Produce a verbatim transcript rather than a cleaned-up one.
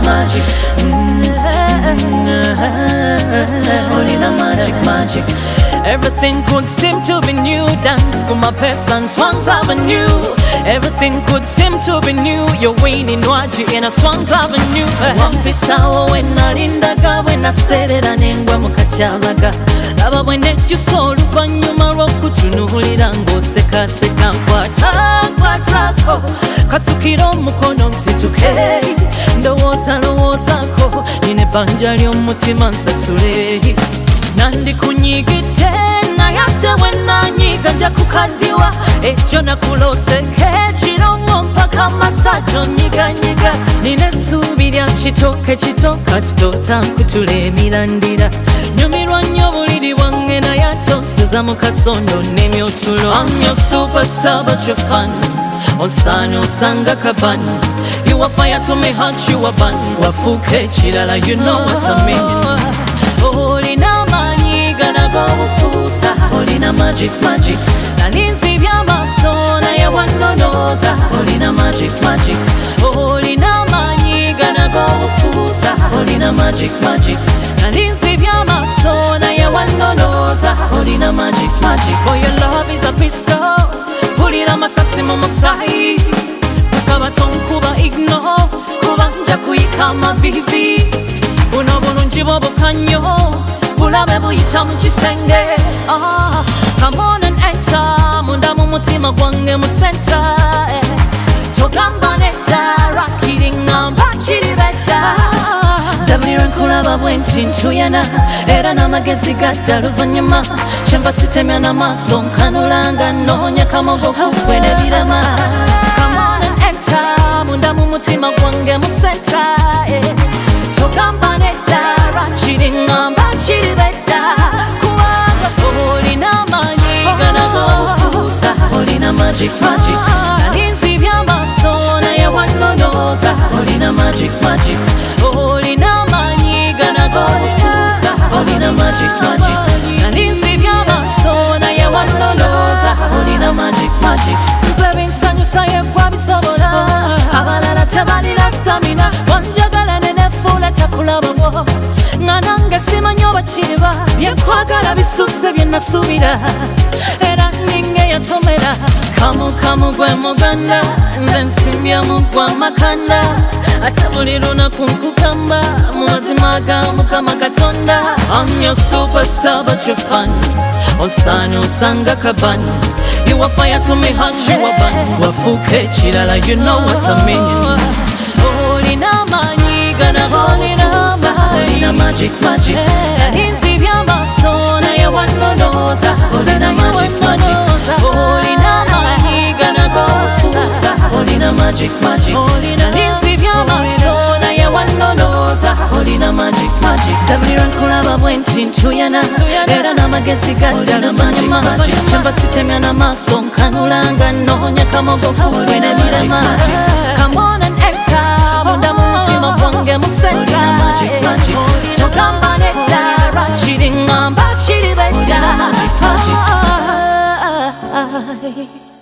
magic. Olina magic, magic. Everything could seem to be new. Dance kuma pesa and Swans Avenue. Everything could seem to be new. You're winning Nwaji in a Swans Avenue. Wampisawo wenalindaga wenaserera nengwa mukakyalaga. Laba bwenejjusa oluvannyuma lw'okutunuulira ng'osekaseka. Nkwata nkwatako kasukira omukono nsituke. Ndowooza lowoozako nina ebbanja ly'omutima nsasule. Nandikunyigidde naye ate wenanyiga nja kukaddiwa. Ekyo nakuloseka ekiro mpaka masajo nyiganyiga. Nina essuubi lya kitooke kito kasita otankutula emirandira. Nyumirwa nnyo buliri bwange naye ate onsuza mu kasondo n'emyotulo. I'm your super star but you're fun. Osana osanga kaban. You are fire to me heart you are bun. Wafuuka ekirala you know what I mean. Olina manyi ganago bufuusa. Olina magic magic. Nalinzi by'amaaso naye wannonooza. Olina magic magic. Olina manyi ganago bufuusa. Olina magic magic. Nalinzi by'amaaso naye wannonooza. Olina magic magic. Oh, your love is a pistol. Pulira amasasi mu musaayi. Kusaba tonkuba igno. Kuba nja kuyika amavivi. Buno bulungi bwo bukanyo. Bulabe buyita mu kisenge. Ah, come on and enter. Munda mu mutima gwange mu center. Togamba nedda. Rakiri ngamba kiri bedda. Zabulira nkulaba bwenti ntuyana. Era n'amagezi gadda luvannyuma. Kyemba sitemya n'amaaso nkanulanga. Noonya kamogo kukwe n'ebirama. Come on and enter. Munda mu mutima gwange mu center. Togamba nedda. Rakiri ngamba kiri bedda. Kubanga olina amanyi ganago bufuusa. Olina magic magic. Nalinzi by'amaaso naye wannonooza. Olina magic magic. Olina amanyi ganago bufuusa. Olina magic magic. Nalinzi by'amaaso naye wannonooza. Olina magic magic. Nze binsanyusa yegwa bisobola. Abalala tebalina stamina. Wanjagala nenefuula takulabamo. Nga nange simanyi oba kiriba. Byenkwagala bisusse bye nasuubira. Era ninga eyatomera. Kamu kamu gwe muganda. Nze nsimbya mu gwa makanda. Ate buli lunaku nkugamba. Mu mazima ga Mukama Katonda. I'm your superstar but you're fun. Osana osanga kaban. You are fire to me heart you are bun. Wafuuka ekirala you know what I mean. Olina amanyi ganago bufuusa. Olina magic magic. Nalinzi by'amaaso naye wannonooza. Olina magic magic. Olina amanyi ganago bufuusa. Olina magic magic. Nalinzi by'amaaso naye wannonooza. Olina magic magic. Zabulira nkulaba bwenti ntuyana. Era n'amagezi gadda luvannyuma. Kyemba sitemya n'amaaso nkanulanga. Noonya kamogo kukwe n'ebirama. Come on and enter. Munda mu mutima gwange mu center. Olina magic magic. Togamba nedda. Rakiri ngamba kiri bedda. Olina magic magic.